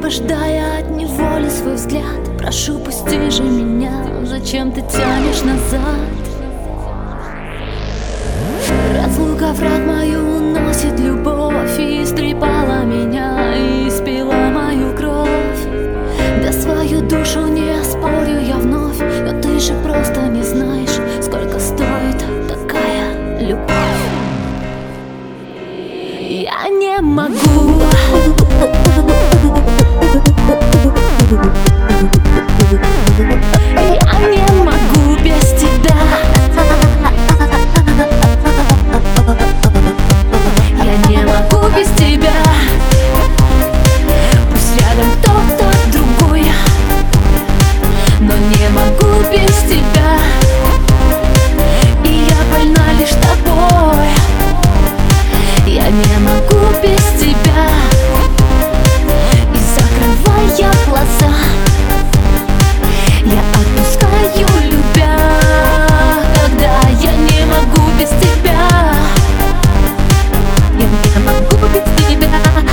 Освобождая от неволи свой взгляд, прошу, пусти же меня, зачем ты тянешь назад? Разлука враг мою уносит любовь, и истрепала меня, и испила мою кровь. Да свою душу не оспорю я вновь, но ты же просто не знаешь, сколько стоит такая любовь. Я не могу. Я не могу без тебя. Я не могу без тебя. Пусть рядом кто-то другой, но не могу без тебя. И я больна лишь тобой. Я не могу без тебя. И закрывая глаза, я отпускаю, любя. Когда я не могу без тебя. Я не могу без тебя.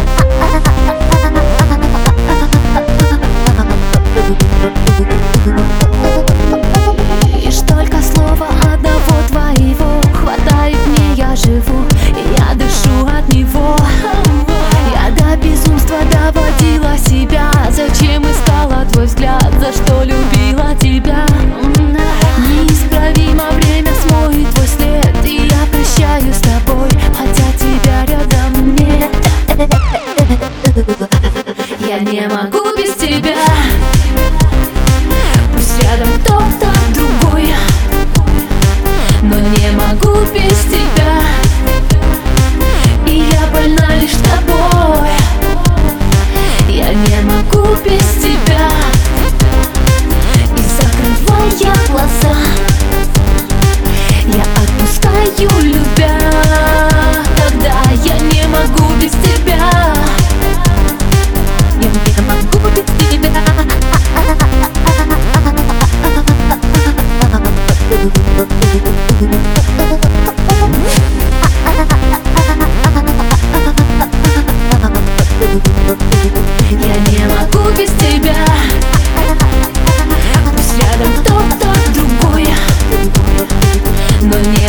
Лишь только слова одного твоего хватает мне, я живу, и я дышу от него. Я до безумства доводила себя. Зачем искала твой взгляд, за что любила тебя? Неисправимо время смоет твой след, и я прощаюсь с тобой, хотя тебя рядом нет. Я не могу без тебя. Пусть рядом кто-то другой, но не могу без тебя. И я больна лишь тобой. Я не могу без тебя. И закрывая глаза, я отпускаю, любя. Когда я не могу без тебя. Я не могу без тебя. Я не могу без тебя. Пусть рядом кто-то другой, но не